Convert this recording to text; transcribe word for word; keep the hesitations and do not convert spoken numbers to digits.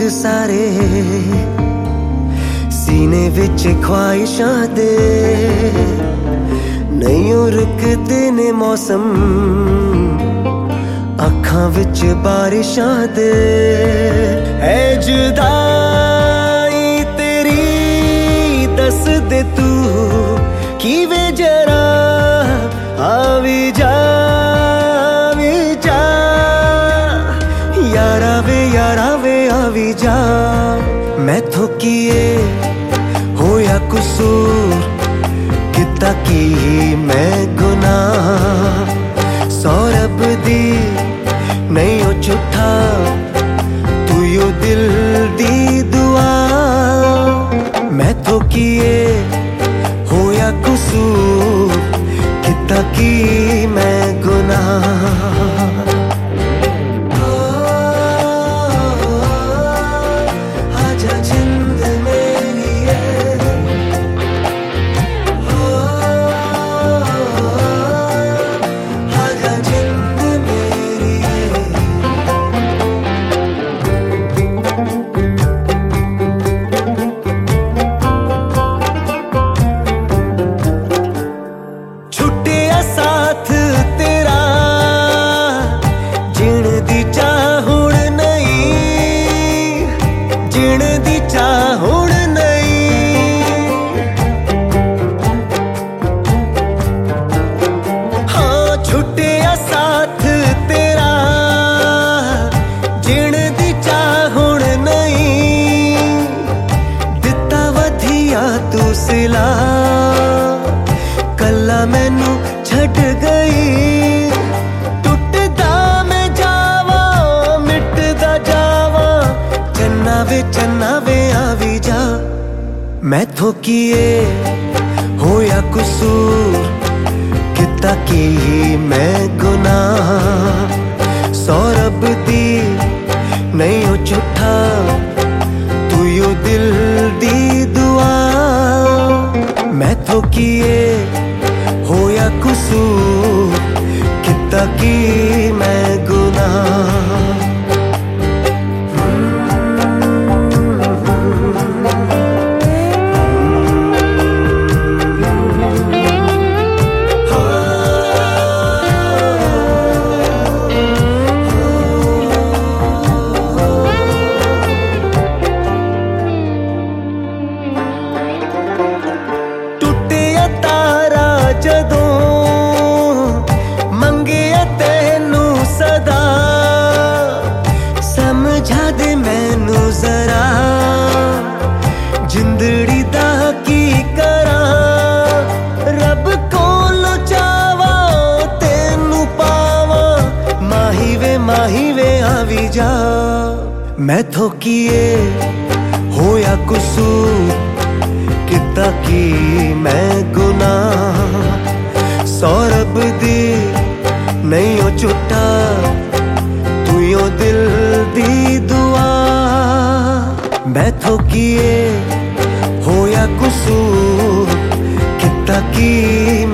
सारे सीने विच ख्वाहिशां दे नहीं रुकदे ने मौसम अखां विच बारिशां दे ऐ जुदाई तेरी दस दे तू किवें जरा आवी जा आवी जा यारा वे यारा वे आवी जा मैथों किए होया कसूर किता की मैं गुनाह सौरभ दी नहीं हो झूठा तू यो दिल दी दुआ मैथों किए होया कसूर किता की मैं गुनाह सिला कला मैनू छड़ गई टुटदा मैं जावा मिटदा जावा चन्ना वे चन्ना वे आवी जा मैथों किए होया कसूर किता की मैं गुनाह सौरभ दी नहीं हो झूठा तू यो दिल दी दुआ मैथों किए होया कसूर किता की मैं गुनाह जदों मंगे तेनू सदा समझा दे मैनू जरा जिंदड़ी दा की करा रब कोलों चावा तेनू पावा माही वे माही वे आवी जा मैथों किए होया कसूर किता की मैं गुनाह सौरभ दी नहीं हो झूठा तू यो दिल दी दुआ मैथों किए होया कसूर किता की